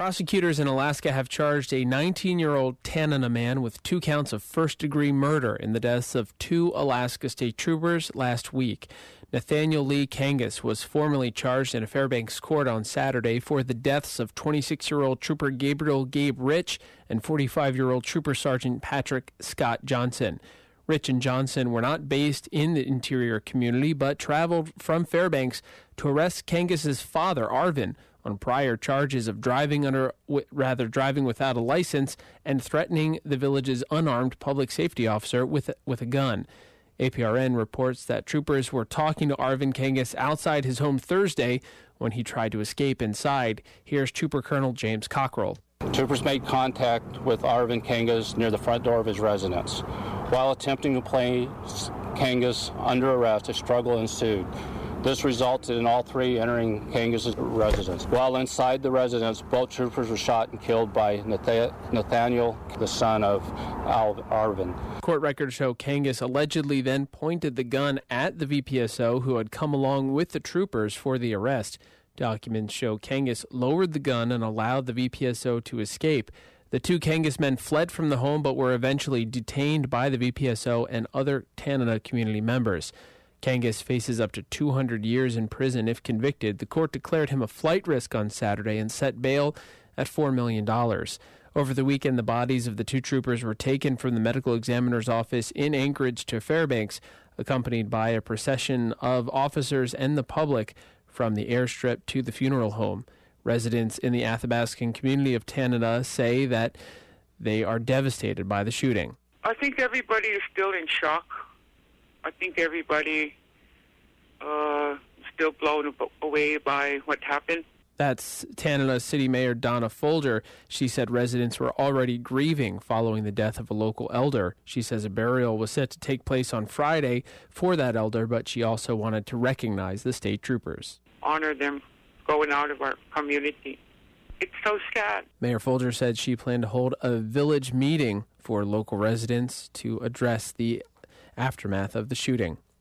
Prosecutors in Alaska have charged a 19-year-old Tanana man with 2 counts of first-degree murder in the deaths of 2 Alaska state troopers last week. Nathaniel Lee Kangas was formally charged in a Fairbanks court on Saturday for the deaths of 26-year-old Trooper Gabriel Gabe Rich and 45-year-old Trooper Sergeant Patrick Scott Johnson. Rich and Johnson were not based in the interior community, but traveled from Fairbanks to arrest Kangas's father, Arvin, on prior charges of driving without a license and threatening the village's unarmed public safety officer with a gun. APRN reports that troopers were talking to Arvin Kangas outside his home Thursday when he tried to escape inside. Here's Trooper Colonel James Cockrell. Troopers made contact with Arvin Kangas near the front door of his residence. While attempting to place Kangas under arrest, a struggle ensued. This resulted in all 3 entering Kangas' residence. While inside the residence, both troopers were shot and killed by Nathaniel, the son of Arvin. Court records show Kangas allegedly then pointed the gun at the VPSO who had come along with the troopers for the arrest. Documents show Kangas lowered the gun and allowed the VPSO to escape. The 2 Kangas men fled from the home but were eventually detained by the VPSO and other Tanana community members. Kangas faces up to 200 years in prison if convicted. The court declared him a flight risk on Saturday and set bail at $4 million. Over the weekend, the bodies of the 2 troopers were taken from the medical examiner's office in Anchorage to Fairbanks, accompanied by a procession of officers and the public from the airstrip to the funeral home. Residents in the Athabascan community of Tanana say that they are devastated by the shooting. I think everybody is still in shock. I think everybody still blown away by what happened. That's Tanana City Mayor Donna Folger. She said residents were already grieving following the death of a local elder. She says a burial was set to take place on Friday for that elder, but she also wanted to recognize the state troopers. Honor them going out of our community. It's so sad. Mayor Folger said she planned to hold a village meeting for local residents to address the aftermath of the shooting.